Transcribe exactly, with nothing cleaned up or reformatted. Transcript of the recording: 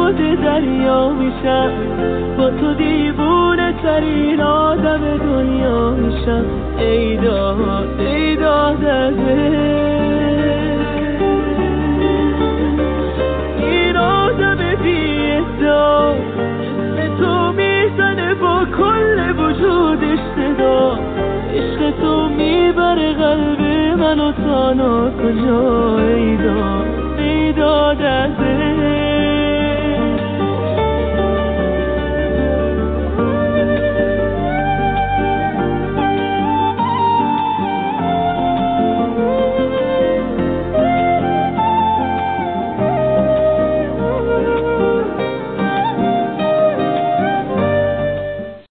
وارد دریا میشم، با تو دیوونه ترین آدم دنیا میشم. ای داد ای داد از این آدم بی ادعا، اسم تو میزنه با کل وجودش صدا. عشق تو میبره قلب منو تا نا کجا. ای داد ای داد از